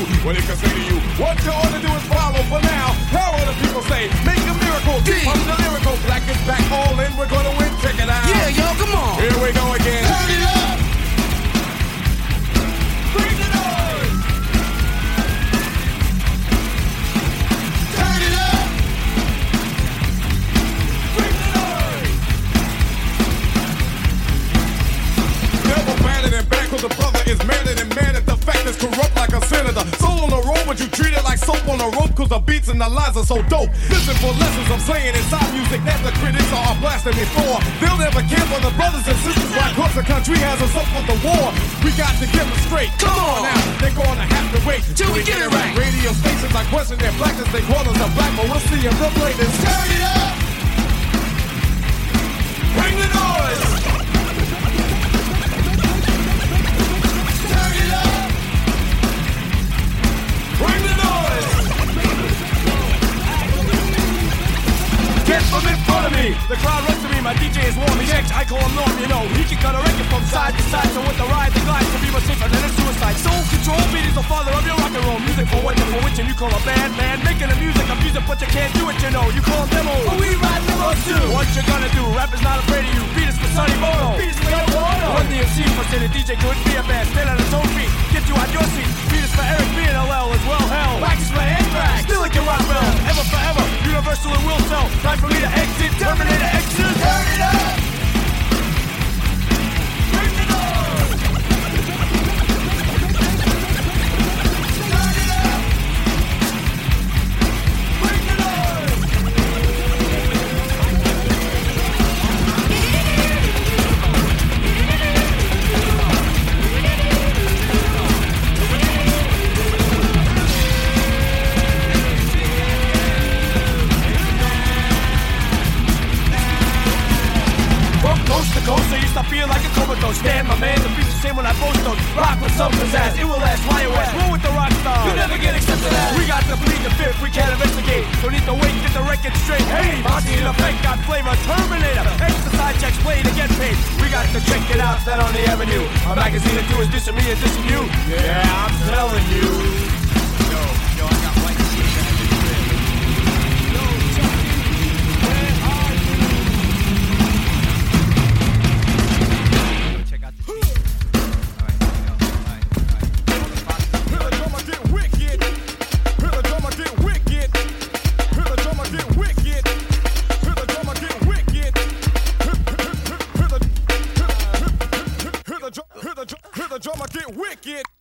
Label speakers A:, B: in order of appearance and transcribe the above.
A: What it can say to you, what you ought to do is follow for now. How all the people say, make a miracle, from the lyrical. Black is back, all in, we're gonna win, check it out.
B: Yeah, y'all, come on.
A: Here we go again. Turn it up. Bring the noise. Turn it up. Bring the noise. Never better than back, cause the brother is madder than mad at the fact that's corrupt like a senator. Soul on the road, but you treat it like soap on a rope, cause the beats and the lines are so dope. Listen for lessons I'm saying inside music that the critics are blasting me for. They'll never care for the brothers and sisters, why cause the country has us up for the war. We got to get them straight. Come on now, they're gonna have to wait
B: till we get it right.
A: Radio stations like question their blackness, they call us a black, but we'll see if they'll play this. Turn it up. Bring the noise. Turn it up. Bring the noise. Get from in front of me. The crowd runs to me. My DJ is warm. He checks. I call him Norm. You know he can cut a record from side to side. So with the ride, the glide can be much safer than a suicide. Soul control beat is the father of your rock and roll music. For what for which and you call a bad man. Making the music of music, but you can't do it. You know you call them demos. But we ride demos too. What you gonna do? Rap is not afraid of you. Beat us for Sonny Bono. Beat us for Yoko Ono. Run the MC for say the DJ couldn't be a band. Stand on his own feet. Get you out your seat. Beat us for Eric B and LL as well. Hell. Wax is for Anthrax. Still it can rock well. Ever forever. Universal and will sell. Time for me to exit. Terminator exit. Turn it up. Bring the noise. Turn it up. Bring the noise. Coast to coast, so you stop feeling like a comatose. Stand, my man, the beat's the same when I post those. Rock with some pizzazz, it will last, fly away. Roll with the rock star, you never get accepted as. We got to plead the fifth, we can't investigate. Don't need to wait, get the record straight. Hey, Monty in effect, got flavor, Terminator. Extra side checks, play to get paid. We got to check it out, that on the avenue. A magazine to do is dissing me and dissing you. Yeah, I'm telling you. Yo, I got white shit. Hear the drummer get wicked.